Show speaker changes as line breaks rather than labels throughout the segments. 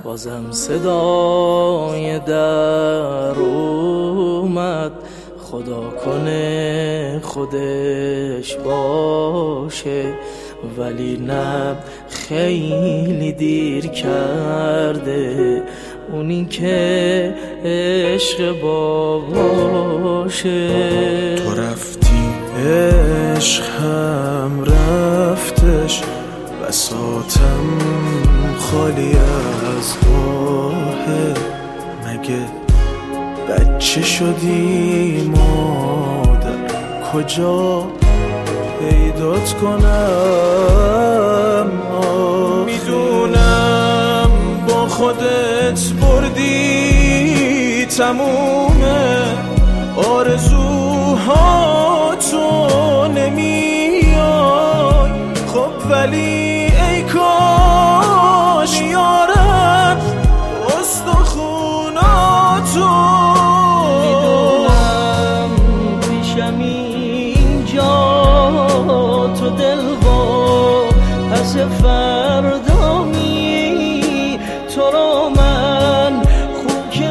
بازم صدای در اومد، خدا کنه خودش باشه، ولی نه خیلی دیر کرده اونی که عشق باباشه.
تو رفتی عشق هم رفتش، بساطم خالی از راهه. مگه بچه شدی مادر، کجا پیدات کنم؟ میدونم با خودت بردی تمومه آرزوهاتو، نمیای خب ولی ای کاش یارم استخوناتو.
میدونم پیشم اینجا تو دلوا، پس فردامی تو رو من خوب که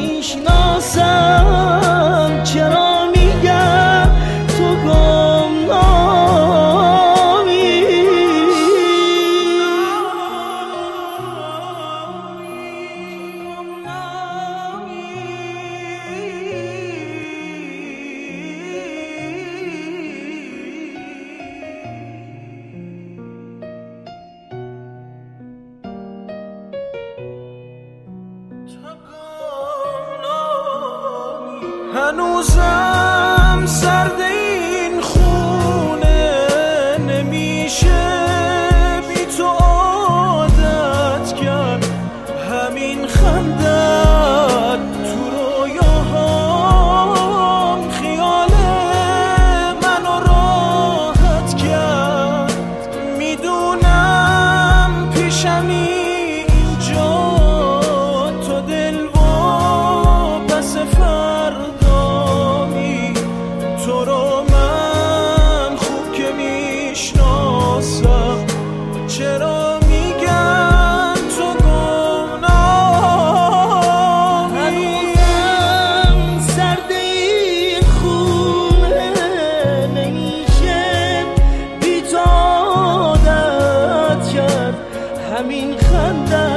میشناسم. چرا میگم تو گمنامی؟
هنوزم سرد این خونه، نمیشه بی تو عادت کرد. همین خندت تو رویاهام خیال منو راحت کرد. میدونم پیشم اینجا تو دلوا، پس فردامی تو رو من خوب که میشناسم. چرا میگن تو گمنامی؟
هنوزم سرد این خونه، نمیشه بی تو عادت کرد. همین خنده